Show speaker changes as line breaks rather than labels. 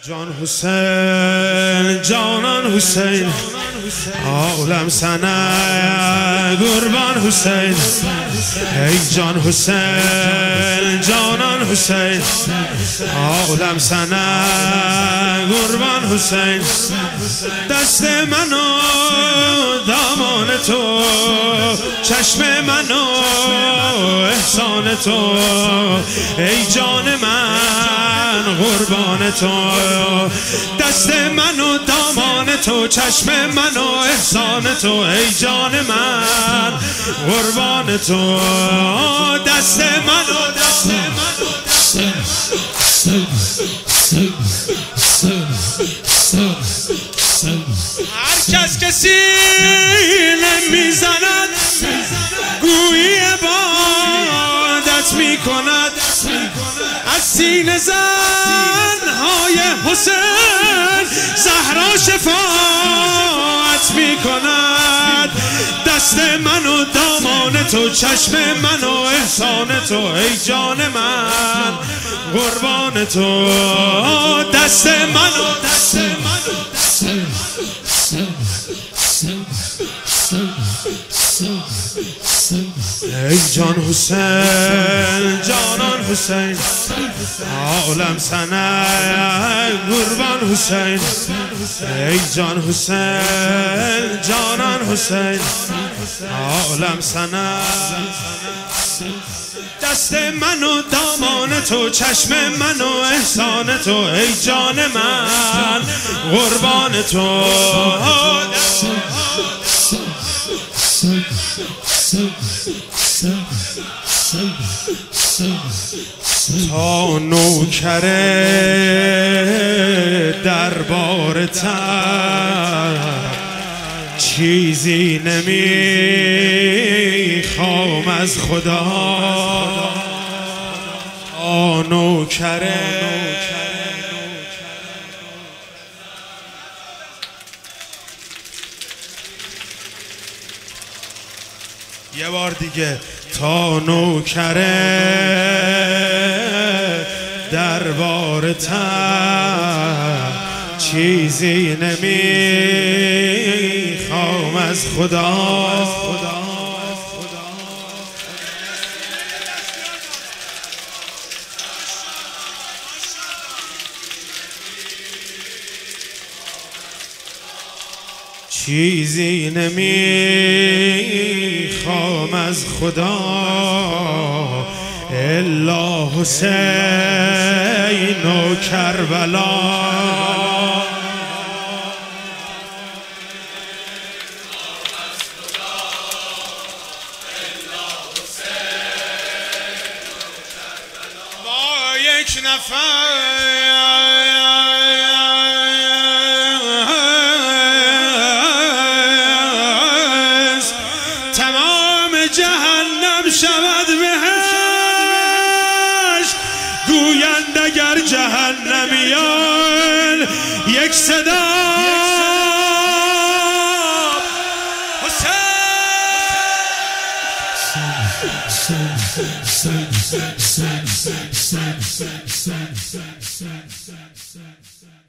جان حسین جانان حسین عالم سنه قربان حسین ای جان حسین جانان حسین عالم سنه قربان حسین دست منو دامان تو چشم منو احسان تو ای جان من قربان تو دست منو دامان تو چشم منو احسان تو ای جان من قربان تو دست منو هر کس که سینه میزند گویی عبادت میکند از سینه زنهای حسین زهرا شفاعت میکند دست منو دامان تو چشم منو احسان تو ای جان من قربان تو دست منو ای جان حسین جانان حسین عالم سنه قربان حسین ای جان حسین جانان حسین عالم سنه دست منو دامان تو چشم منو احسان تو ای جان من قربان تو تا نوکر دربارتم چیزی نمیخوام از خدا تا نوکر یه بار دیگه تا نوکر دربارتم چیزی نمیخوام از خدا چیزی نمیخوام از خدا الا حسین و کربلا با یک نفس تمام جهنم شود بهش گویند اگر جهنمیان یک صدا حسین